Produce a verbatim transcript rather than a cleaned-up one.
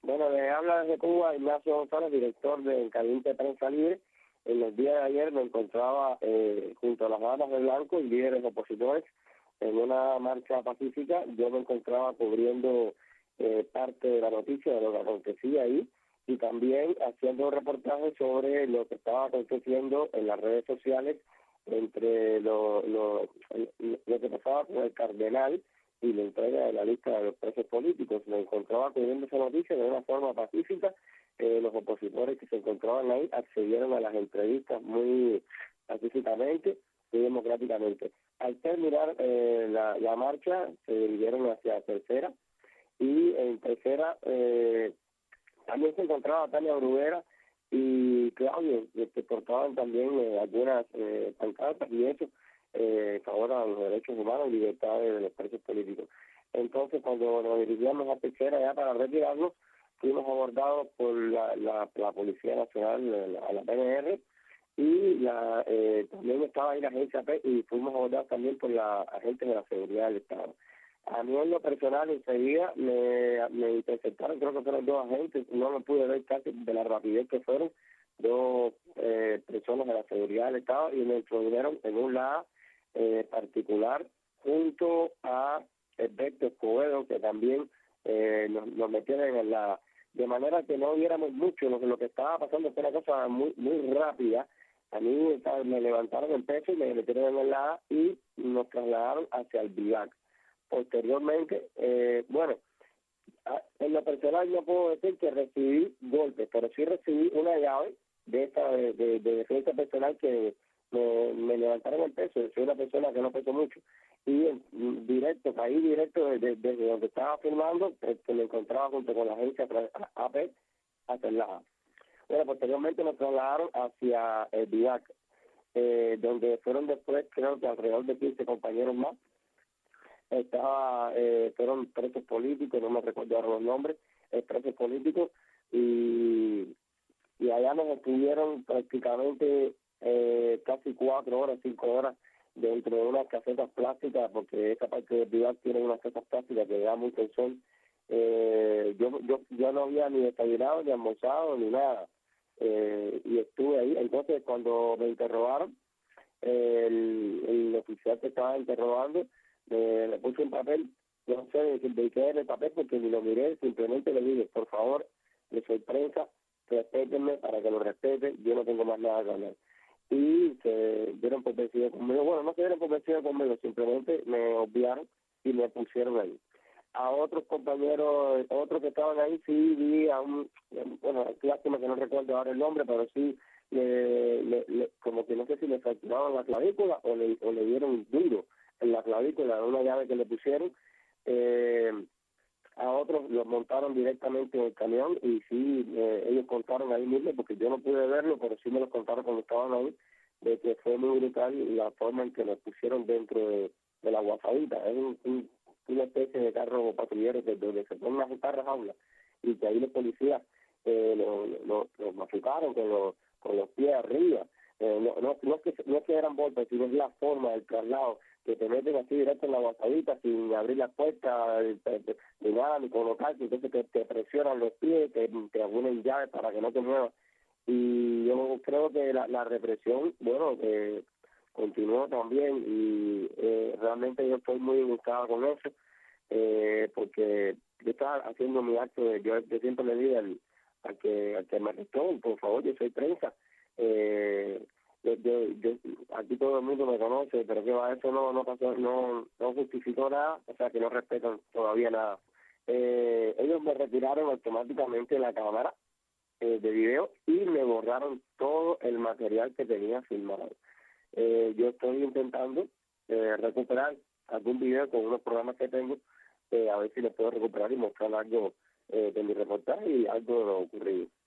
Bueno, le habla desde Cuba Ignacio González, director del Caliente Prensa Libre. En el día de ayer me encontraba eh, junto a las bandas de blanco y líderes opositores en una marcha pacífica. Yo me encontraba cubriendo eh, parte de la noticia de lo que acontecía ahí y también haciendo un reportaje sobre lo que estaba aconteciendo en las redes sociales entre lo, lo, lo que pasaba con el cardenal y la entrega de la lista de los presos políticos. Me encontraba cubriendo esa noticia de una forma pacífica. Eh, los opositores que se encontraban ahí accedieron a las entrevistas muy pacíficamente y democráticamente. Al terminar eh, la, la marcha, se dirigieron hacia Tercera y en Tercera eh, también se encontraba Tania Bruguera y Claudio, que portaban también eh, algunas eh, pancartas y eso eh, favor a los derechos humanos y libertades de los presos políticos. Entonces, cuando nos dirigíamos a Tercera ya para retirarnos, fuimos abordados por la, la, la Policía Nacional, la, la P N R, y la, eh, también estaba ahí la agencia P y fuimos abordados también por la agentes de la seguridad del Estado. A mí en lo personal enseguida me, me interceptaron, creo que fueron dos agentes, no lo pude ver casi de la rapidez que fueron, dos eh, personas de la seguridad del Estado y me introdujeron en un lado eh, particular junto a Alberto Escobedo, que también eh, nos, nos metieron en la, de manera que no viéramos mucho lo que lo que estaba pasando. Fue una cosa muy muy rápida. A mí me levantaron el pecho y me metieron en la A y nos trasladaron hacia el Vivac. Posteriormente, eh, bueno, en lo personal no puedo decir que recibí golpes, pero sí recibí una llave de esta de, de, de defensa personal que me, me levantaron el peso. Soy una persona que no peso mucho y en, directo, caí directo desde, desde donde estaba filmando, que me encontraba junto con la agencia A P hasta el lado. Bueno, posteriormente nos trasladaron hacia el Vivac, eh, donde fueron después, creo que alrededor de quince compañeros más. Estaba, eh, fueron presos políticos, no me recuerdo ahora los nombres, eh, presos políticos, y, y allá nos estuvieron prácticamente eh, casi cuatro horas, cinco horas dentro de unas casetas plásticas, porque esa parte del Vivac tiene unas casetas plásticas que da mucho el sol. Eh, yo, yo, yo no había ni desayunado, ni almorzado, ni nada, eh, y estuve ahí. Entonces, cuando me interrogaron, el, el oficial que estaba interrogando, Eh, le puse un papel, yo no sé de, de qué era el papel porque ni lo miré, simplemente le dije, por favor, le soy prensa, respétenme para que lo respeten, yo no tengo más nada que hablar. Y se dieron por vencido conmigo, bueno, no se dieron por vencido conmigo, simplemente me obviaron y me pusieron ahí. A otros compañeros, otros que estaban ahí, sí vi a un, bueno, es lástima que no recuerdo ahora el nombre, pero sí, le, le, le, como que no sé si le fracturaron la clavícula o le, o le dieron duro en la clavícula, una llave que le pusieron. Eh, a otros los montaron directamente en el camión y sí, eh, ellos contaron ahí mismo, porque yo no pude verlo, pero sí me lo contaron cuando estaban ahí, de que fue muy brutal la forma en que los pusieron dentro de, de la guasadita. Es un, un, una especie de carro patrullero que donde se ponen las guitarras aulas y que ahí los policías eh, los lo, lo machucaron con, lo, con los pies arriba. Eh, no, no, no, es que, no es que eran golpes, sino es la forma del traslado, que te meten así directo en la guasadita sin abrir la puerta ni nada, ni colocarte, entonces te, te presionan los pies, te, te ponen llaves para que no te muevas. Y yo creo que la, la represión, bueno, que continuó también y eh, realmente yo estoy muy buscado con eso, eh, porque yo estaba haciendo mi acto, de, yo, yo siempre le dije al, al, que, al que me arrestó, por favor, yo soy prensa, eh, Yo, yo, yo, aquí todo el mundo me conoce, pero que va, eso no no pasó, no no justificó nada, o sea que no respetan todavía nada. Eh, ellos me retiraron automáticamente la cámara eh, de video y me borraron todo el material que tenía filmado. Eh, yo estoy intentando eh, recuperar algún video con unos programas que tengo, eh, a ver si les puedo recuperar y mostrar algo eh, de mi reportaje y algo de lo ocurrido.